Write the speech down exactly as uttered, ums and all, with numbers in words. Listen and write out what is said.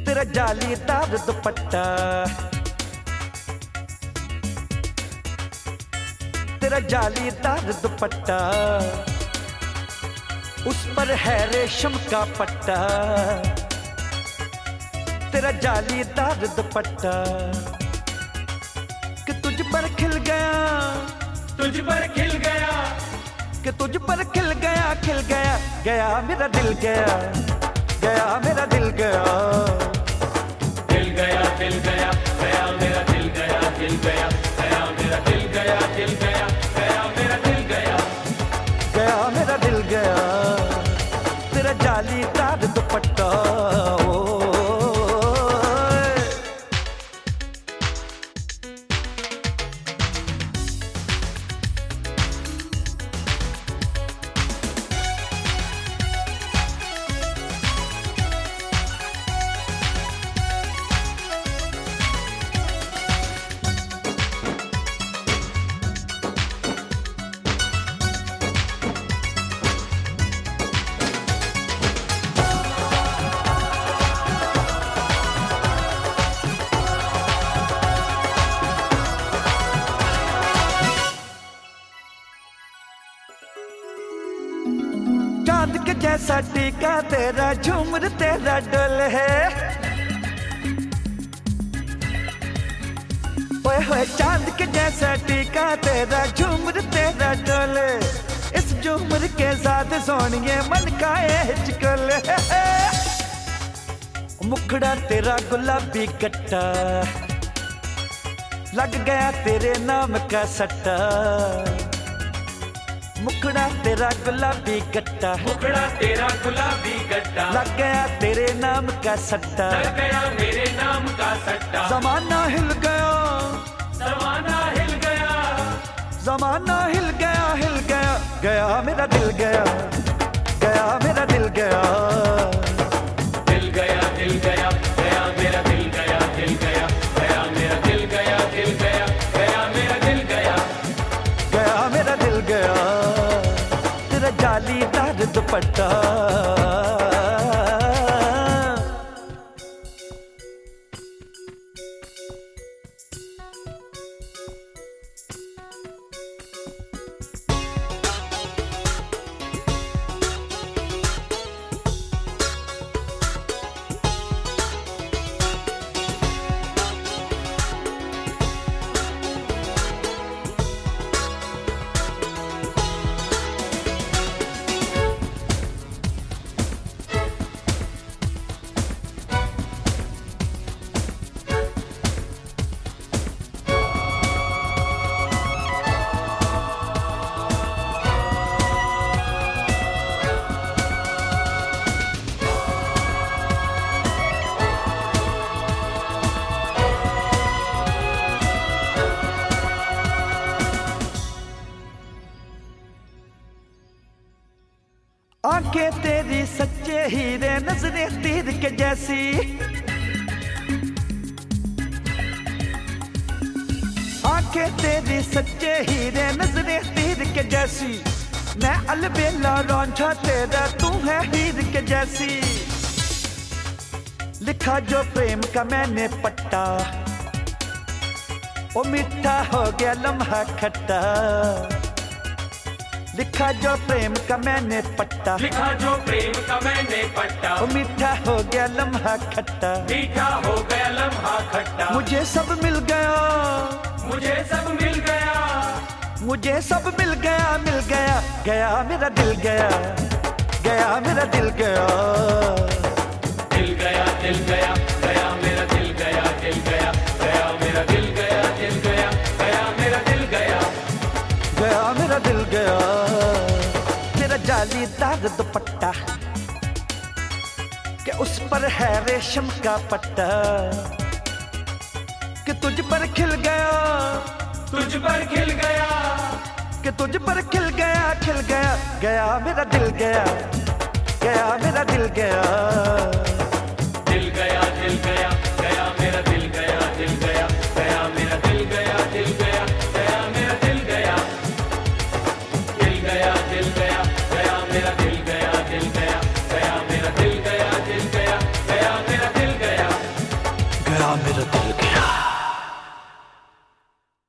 तेरा जालीदार दुपट्टा, तेरा जालीदार दुपट्टा, उस पर है रेशम का पट्टा। तेरा जालीदार दुपट्टा कि तुझ पर खिल गया, तुझ पर खिल गया, कि तुझ पर खिल गया, खिल गया, गया मेरा दिल गया, गया मेरा दिल गया, दिल गया, दिल गया, गया मेरा दिल गया, दिल गया, गया मेरा दिल गया, दिल गया, गया मेरा दिल गया, गया मेरा दिल गया। तेरा जालीदार दुपट्टा ओ चांद के जैसा टीका तेरा, झूमर तेरा डोल है, ओए होए चांद के जैसा टीका तेरा, झूमर तेरा डोल। इस झूमर के साथ सोनिए मन का हिचकोल, मुखड़ा तेरा गुलाबी गट्टा, लग गया तेरे नाम का सट्टा। मुखड़ा तेरा गुलाबी गट्टा, मुखड़ा तेरा गुलाबी गट्टा, लग गया तेरे नाम का सट्टा, लग गया मेरे नाम का सट्टा। जमाना हिल गया, जमाना हिल गया, जमाना हिल गया, हिल गया, गया मेरा दिल गया, गया मेरा दिल गया, दिल गया, दिल गया, गया मेरा दिल गया, दिल गया, गया मेरा दिल गया, दिल गया, गया मेरा दिल गया, गया मेरा दिल गया। तेरा जालीदार दुपट्टा आंखें तेरी सच्चे हीरे, नजरें तीर के जैसी, आंखें तेरी सच्चे हीरे, नजरें तीर के जैसी। मैं अलबेला रौंझा तेरा, तू है हीर के जैसी। लिखा जो प्रेम का मैंने पट्टा, ओ मीठा हो गया लम्हा खट्टा। लिखा जो प्रेम का मैंने पट्टा, लिखा जो प्रेम का मैंने पट्टा, ओ मीठा हो गया लम्हा खट्टा, मीठा हो गया लम्हा खट्टा। मुझे सब मिल गया, मुझे सब मिल गया, मुझे सब मिल गया, मिल गया, गया मेरा दिल गया, गया मेरा दिल गया, दिल गया, दिल गया, गया मेरा दिल गया, दिल गया, गया मेरा दिल गया, दिल गया, गया मेरा दिल गया, गया मेरा दिल गया। तेरा जालीदार दुपट्टा कि उस पर है रेशम का पट्टा, कि तुझ पर खिल गया, तुझ पर खिल गया, कि तुझ पर खिल गया, खिल गया, गया मेरा दिल गया, गया मेरा दिल गया।